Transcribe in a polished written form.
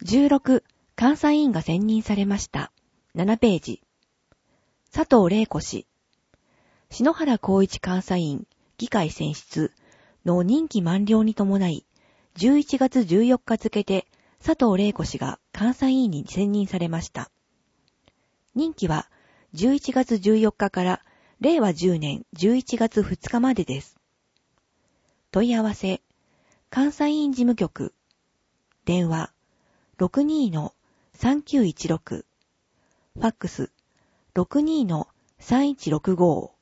16、監査委員が選任されました。7ページ。佐藤玲子氏。篠原光一監査委員、議会選出の任期満了に伴い、11月14日付で佐藤玲子氏が監査委員に選任されました。任期は11月14日から令和10年11月2日までです。問い合わせ、監査委員事務局、電話 62-3916、ファックス 62-3165